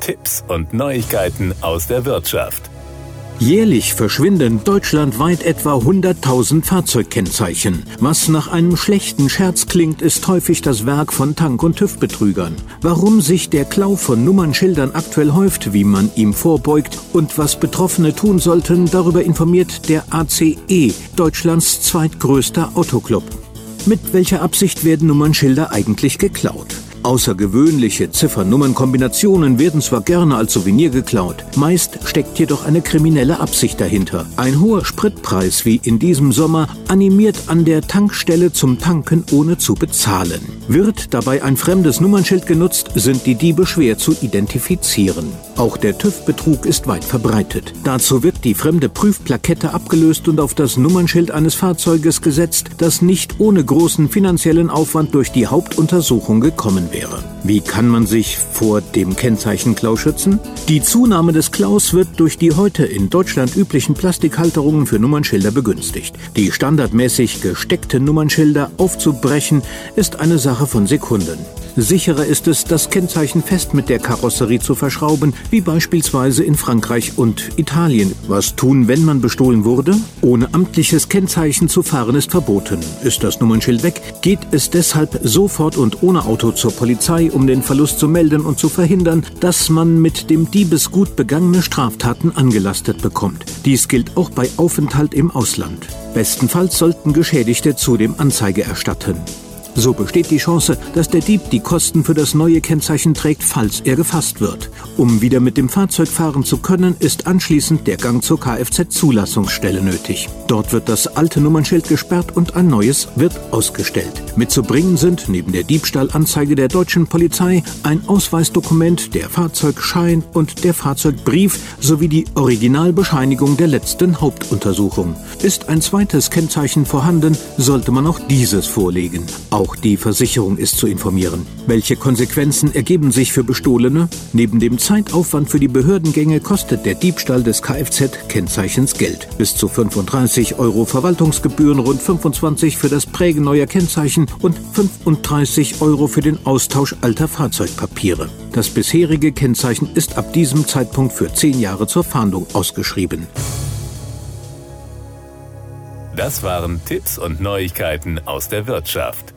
Tipps und Neuigkeiten aus der Wirtschaft. Jährlich verschwinden deutschlandweit etwa 100.000 Fahrzeugkennzeichen. Was nach einem schlechten Scherz klingt, ist häufig das Werk von Tank- und TÜV-Betrügern. Warum sich der Klau von Nummernschildern aktuell häuft, wie man ihm vorbeugt und was Betroffene tun sollten, darüber informiert der ACE, Deutschlands zweitgrößter Autoclub. Mit welcher Absicht werden Nummernschilder eigentlich geklaut? Außergewöhnliche Ziffern-Nummern-Kombinationen werden zwar gerne als Souvenir geklaut, meist steckt jedoch eine kriminelle Absicht dahinter. Ein hoher Spritpreis wie in diesem Sommer animiert an der Tankstelle zum Tanken ohne zu bezahlen. Wird dabei ein fremdes Nummernschild genutzt, sind die Diebe schwer zu identifizieren. Auch der TÜV-Betrug ist weit verbreitet. Dazu wird die fremde Prüfplakette abgelöst und auf das Nummernschild eines Fahrzeuges gesetzt, das nicht ohne großen finanziellen Aufwand durch die Hauptuntersuchung gekommen wäre. Wie kann man sich vor dem Kennzeichenklau schützen? Die Zunahme des Klaus wird durch die heute in Deutschland üblichen Plastikhalterungen für Nummernschilder begünstigt. Die standardmäßig gesteckten Nummernschilder aufzubrechen, ist eine Sache von Sekunden. Sicherer ist es, das Kennzeichen fest mit der Karosserie zu verschrauben, wie beispielsweise in Frankreich und Italien. Was tun, wenn man bestohlen wurde? Ohne amtliches Kennzeichen zu fahren ist verboten. Ist das Nummernschild weg, geht es deshalb sofort und ohne Auto zur Polizei, um den Verlust zu melden und zu verhindern, dass man mit dem Diebesgut begangene Straftaten angelastet bekommt. Dies gilt auch bei Aufenthalt im Ausland. Bestenfalls sollten Geschädigte zudem Anzeige erstatten. So besteht die Chance, dass der Dieb die Kosten für das neue Kennzeichen trägt, falls er gefasst wird. Um wieder mit dem Fahrzeug fahren zu können, ist anschließend der Gang zur Kfz-Zulassungsstelle nötig. Dort wird das alte Nummernschild gesperrt und ein neues wird ausgestellt. Mitzubringen sind neben der Diebstahlanzeige der deutschen Polizei ein Ausweisdokument, der Fahrzeugschein und der Fahrzeugbrief sowie die Originalbescheinigung der letzten Hauptuntersuchung. Ist ein zweites Kennzeichen vorhanden, sollte man auch dieses vorlegen. Auch die Versicherung ist zu informieren. Welche Konsequenzen ergeben sich für Bestohlene? Neben dem Zeitaufwand für die Behördengänge kostet der Diebstahl des Kfz-Kennzeichens Geld. Bis zu 35 € Verwaltungsgebühren, rund 25 für das Prägen neuer Kennzeichen und 35 € für den Austausch alter Fahrzeugpapiere. Das bisherige Kennzeichen ist ab diesem Zeitpunkt für 10 Jahre zur Fahndung ausgeschrieben. Das waren Tipps und Neuigkeiten aus der Wirtschaft.